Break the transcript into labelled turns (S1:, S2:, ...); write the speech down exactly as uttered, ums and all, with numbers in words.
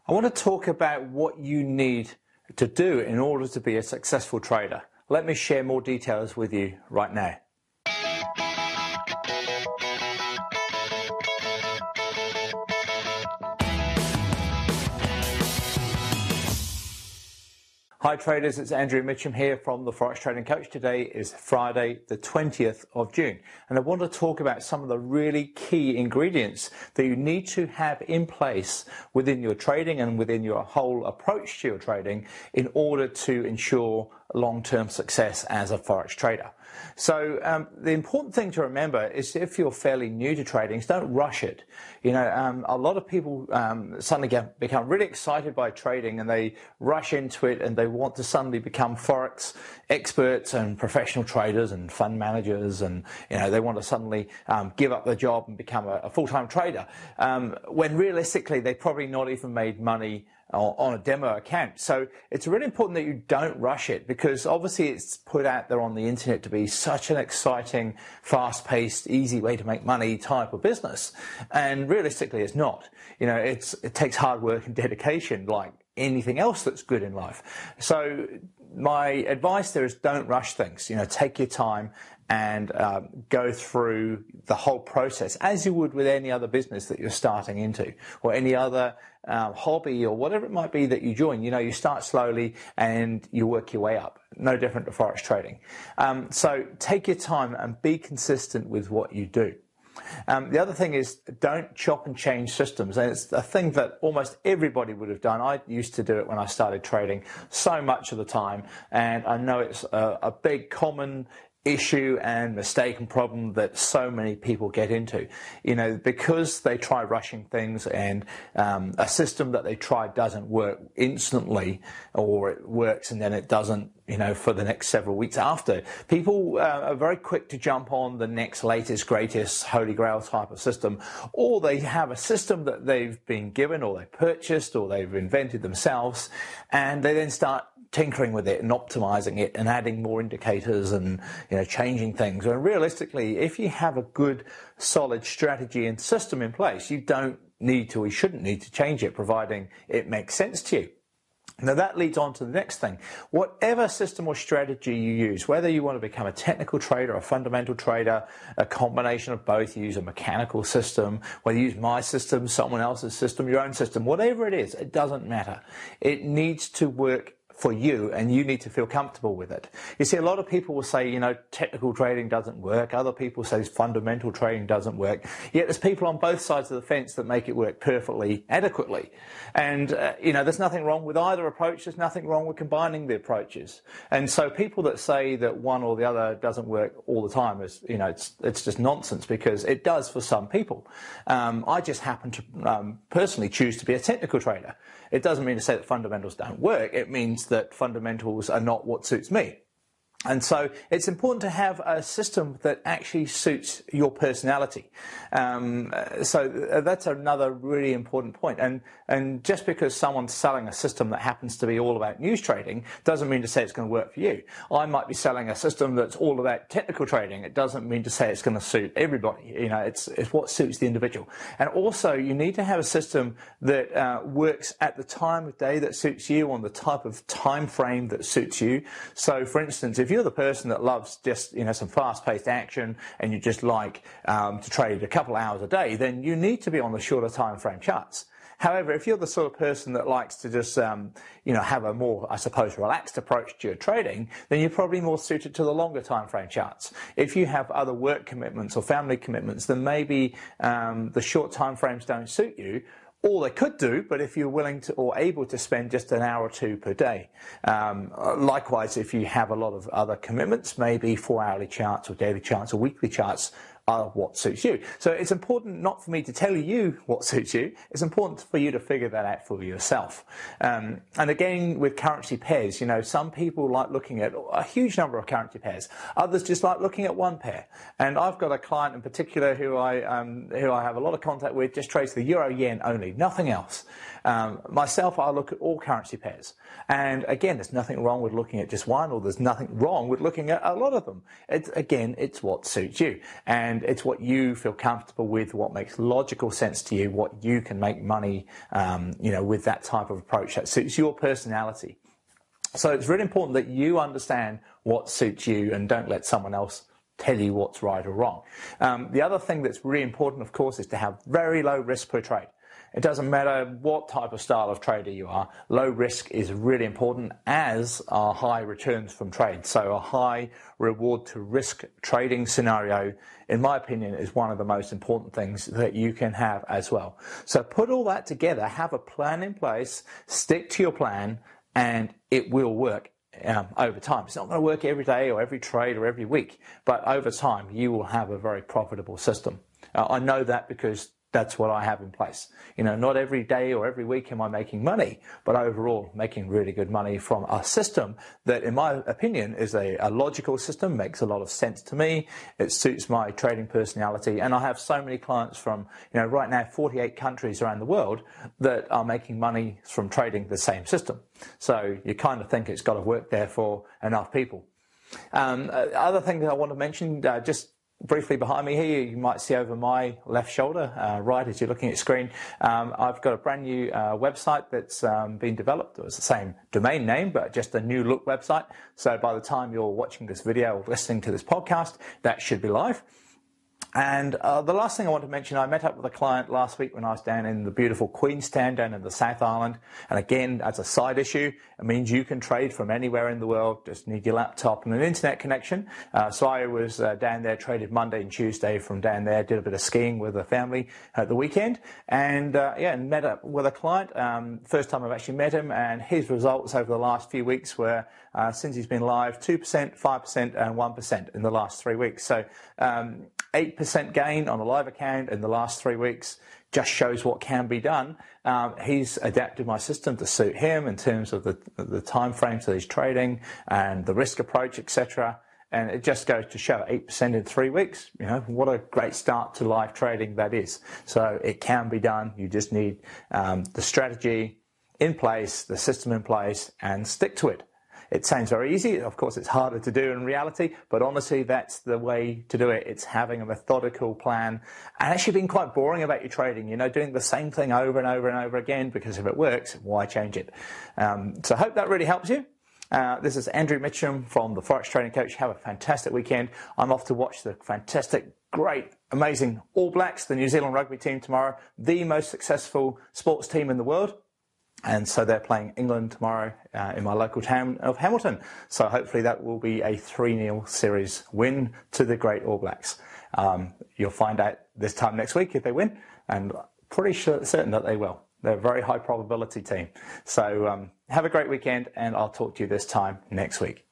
S1: I want to talk about what you need to do in order to be a successful trader. Let me share more details with you right now. Hi traders, it's Andrew Mitchum here from the Forex Trading Coach. Today is Friday the twentieth of June, and I want to talk about some of the really key ingredients that you need to have in place within your trading and within your whole approach to your trading in order to ensure long-term success as a Forex trader. So um, the important thing to remember is if you're fairly new to trading, is don't rush it. You know, um, a lot of people um, suddenly get, become really excited by trading and they rush into it and they want to suddenly become Forex experts and professional traders and fund managers, and you know they want to suddenly um, give up their job and become a, a full-time trader, um, when realistically they've probably not even made money on a demo account. So it's really important that you don't rush it, because obviously it's put out there on the internet to be such an exciting, fast-paced, easy way to make money type of business, and realistically it's not. You know, it's it takes hard work and dedication like anything else that's good in life. So my advice there is don't rush things. You know, take your time and um, go through the whole process as you would with any other business that you're starting into, or any other um, hobby or whatever it might be that you join. You know, you start slowly and you work your way up. No different to Forex trading. Um, so take your time and be consistent with what you do. Um, the other thing is don't chop and change systems, and it's a thing that almost everybody would have done. I used to do it when I started trading so much of the time, and I know it's a, a big common issue and mistake and problem that so many people get into. You know, because they try rushing things, and um, a system that they try doesn't work instantly, or it works and then it doesn't, you know, for the next several weeks after. People uh, are very quick to jump on the next latest, greatest, holy grail type of system, or they have a system that they've been given or they purchased or they've invented themselves, and they then start tinkering with it and optimizing it and adding more indicators and, you know, changing things. And realistically, if you have a good, solid strategy and system in place, you don't need to, or you shouldn't need to change it, providing it makes sense to you. Now that leads on to the next thing. Whatever system or strategy you use, whether you want to become a technical trader, a fundamental trader, a combination of both, you use a mechanical system, whether you use my system, someone else's system, your own system, whatever it is, it doesn't matter. It needs to work for you, and you need to feel comfortable with it. You see, a lot of people will say, you know, technical trading doesn't work. Other people say fundamental trading doesn't work. Yet there's people on both sides of the fence that make it work perfectly adequately. And, uh, you know, there's nothing wrong with either approach. There's nothing wrong with combining the approaches. And so people that say that one or the other doesn't work all the time is, you know, it's, it's just nonsense, because it does for some people. Um, I just happen to um, personally choose to be a technical trader. It doesn't mean to say that fundamentals don't work. It means that fundamentals are not what suits me. And so it's important to have a system that actually suits your personality. Um, so that's another really important point. And, and just because someone's selling a system that happens to be all about news trading doesn't mean to say it's going to work for you. I might be selling a system that's all about technical trading. It doesn't mean to say it's going to suit everybody. You know, it's, it's what suits the individual. And also, you need to have a system that uh, works at the time of day that suits you, on the type of time frame that suits you. So, for instance, if you're the person that loves just, you know, some fast-paced action, and you just like um, to trade a couple hours a day, then you need to be on the shorter time frame charts. However, if you're the sort of person that likes to just, um, you know, have a more, I suppose, relaxed approach to your trading, then you're probably more suited to the longer time frame charts. If you have other work commitments or family commitments, then maybe um, the short time frames don't suit you. Or they could do, but if you're willing to or able to spend just an hour or two per day. Um, likewise, if you have a lot of other commitments, maybe four hourly charts or daily charts or weekly charts are what suits you. So it's important not for me to tell you what suits you. It's important for you to figure that out for yourself. Um, and again, with currency pairs, you know, some people like looking at a huge number of currency pairs. Others just like looking at one pair. And I've got a client in particular who I um, who I have a lot of contact with, just trades the euro yen only, nothing else. Um, myself, I look at all currency pairs. And again, there's nothing wrong with looking at just one, or there's nothing wrong with looking at a lot of them. It's, again, it's what suits you. And it's what you feel comfortable with, what makes logical sense to you, what you can make money, um, you know, with that type of approach that suits your personality. So it's really important that you understand what suits you and don't let someone else tell you what's right or wrong. Um, the other thing that's really important, of course, is to have very low risk per trade. It doesn't matter what type of style of trader you are, low risk is really important, as are high returns from trade. So a high reward to risk trading scenario, in my opinion, is one of the most important things that you can have as well. So put all that together, have a plan in place, stick to your plan, and it will work. Um, over time. It's not going to work every day or every trade or every week, but over time you will have a very profitable system. Uh, I know that because that's what I have in place. You know, not every day or every week am I making money, but overall making really good money from a system that, in my opinion, is a, a logical system, makes a lot of sense to me. It suits my trading personality, and I have so many clients from, you know, right now forty-eight countries around the world that are making money from trading the same system. So you kind of think it's got to work there for enough people. Um, other thing that I want to mention, uh, just briefly behind me here, you might see over my left shoulder, uh, right as you're looking at screen, um, I've got a brand new uh, website that's um, been developed. It was the same domain name, but just a new look website. So by the time you're watching this video or listening to this podcast, that should be live. And uh, the last thing I want to mention, I met up with a client last week when I was down in the beautiful Queenstown down in the South Island. And again, as a side issue, it means you can trade from anywhere in the world. Just need your laptop and an internet connection. Uh, so I was uh, down there, traded Monday and Tuesday from down there, did a bit of skiing with the family at the weekend. And uh, yeah, and met up with a client. Um, first time I've actually met him, and his results over the last few weeks were, uh, since he's been live, two percent, five percent and one percent in the last three weeks. So um, eight percent gain on a live account in the last three weeks just shows what can be done. Um, he's adapted my system to suit him in terms of the, the time frames that he's trading and the risk approach, et cetera. And it just goes to show eight percent in three weeks. You know, what a great start to live trading that is. So it can be done. You just need um, the strategy in place, the system in place, and stick to it. It sounds very easy. Of course, it's harder to do in reality, but honestly, that's the way to do it. It's having a methodical plan and actually being quite boring about your trading, you know, doing the same thing over and over and over again, because if it works, why change it? Um, so I hope that really helps you. Uh, this is Andrew Mitchum from the Forex Trading Coach. Have a fantastic weekend. I'm off to watch the fantastic, great, amazing All Blacks, the New Zealand rugby team tomorrow, the most successful sports team in the world. And so they're playing England tomorrow uh, in my local town of Hamilton. So hopefully that will be a three nil series win to the great All Blacks. Um, you'll find out this time next week if they win, and pretty sure, certain that they will. They're a very high probability team. So um, have a great weekend, and I'll talk to you this time next week.